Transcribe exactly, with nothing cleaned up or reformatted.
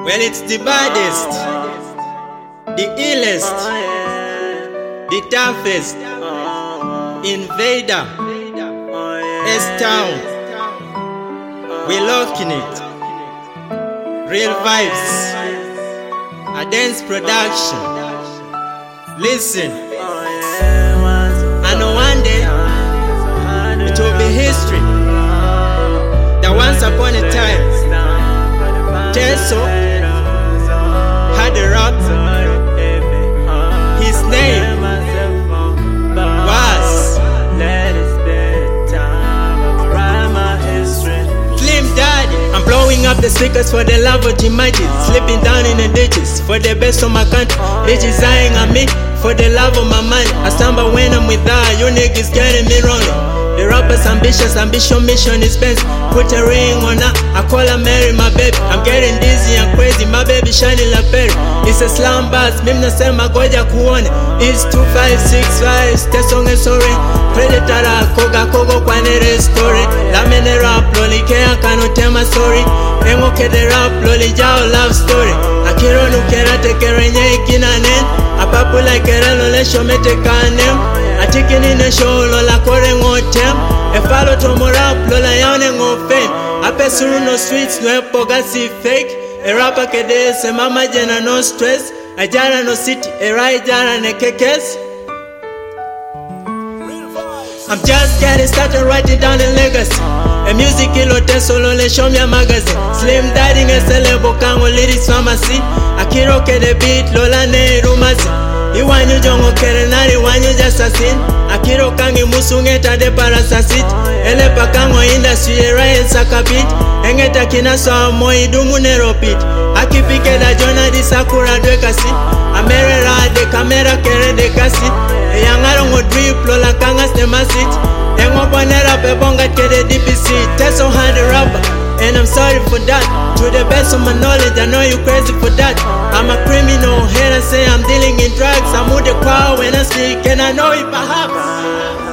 Well, it's the baddest, the illest, the toughest, Invader, S-Town, we locking it, real vibes, a dance production. Listen, I know one day it will be history. That once upon a time, Teso had a rap. His name was Slim Daddy. I'm blowing up the speakers for the love of Jimaji, slipping down in the ditches for the best of my country. Bitches eyeing on me for the love of my money. I stumble when I'm with her, you niggas getting me wrong. The rapper's ambitious, ambition, mission is best. Put a ring on her, I call her Mary, my baby. I'm getting dizzy and crazy, my baby shining like Perry. It's a slam buzz, mimi nasema goja kuone. It's two five six five, stesonge sorry. Predator koga kogo kwa nere story. La mene rap loli kea kanotema sorry. Engo kede rap loli jao love story. Akiro nukera tekere nye ikinanen. Apapu like erelo le shomete kanem. Atikini ne show lola kore ngotem. E follow to mo rap lola yaone ngo fame. Ape suru no streets no epoga si fake. E rapper kede se mama jena no stress. Ajara no city, e rai jara ne kekes. I'm just getting started writing down the legacy. A music ilo te solo le show me a magazine. Slim Daddy nge selebo kango lyrics pharmacy. Akiro ke the beat lola ne rumazi. Iwanyu jongo kere nari wanyu jasasin. Akiro kangi musungeta de parasasit. Ele pakango industry era ensaka beat. Engeta kinaswa mo idumu neropit. Akipike da jona di sakura dwekasi. Amerera de kamera kere de kasi. Eyangaro ngo drip lola kanga stemasit. Engo bonera pebonga kede D P C. Teso had a rapper, and I'm sorry for that. To the best of my knowledge, I know you crazy for that. I'm a criminal, haters say I'm dealing in drugs. I'm with the crowd when I speak, and I know it perhaps.